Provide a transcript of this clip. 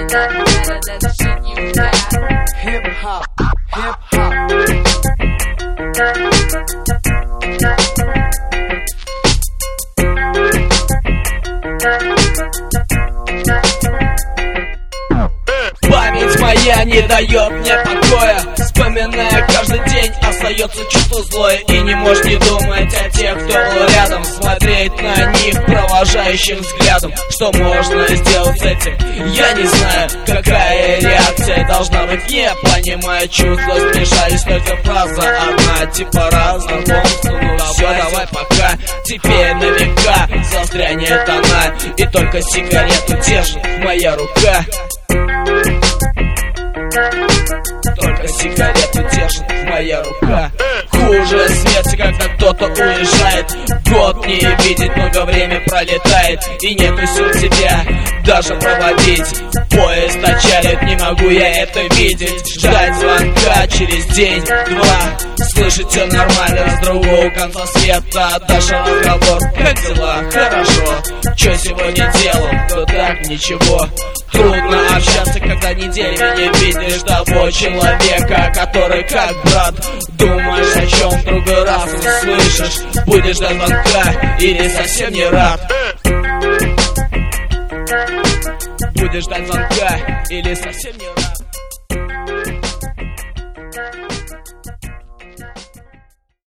Hip-hop, hip-hop. Память моя не дает мне покоя, вспоминая каждый день, остается чувство злое. И не можешь не думать о тех, кто был рядом, смотреть на них провожающим взглядом. Что можно сделать с этим? Я не знаю, какая реакция должна быть. Не понимаю чувства, смешались, только фраза одна, типа раз знакомство. Ну все, давай пока, теперь на века застрянет она, и только сигарету держит моя рука. Только сигарету держит моя рука. Хуже смерти, когда кто-то уезжает, год не видит, много время пролетает, и нету сил тебя даже проводить. Поезд отчалит, не могу я это видеть. Ждать звонка через день-два, слышать все нормально с другого конца света. Даже разговор, как дела? Хорошо. Че сегодня делал? Да так, ничего. Трудно общаться, когда неделями не видишь того человека, который как брат. Думаешь о чем в другой раз услышишь, будешь ждать звонка или совсем не рад. Будешь ждать звонка или совсем не рад.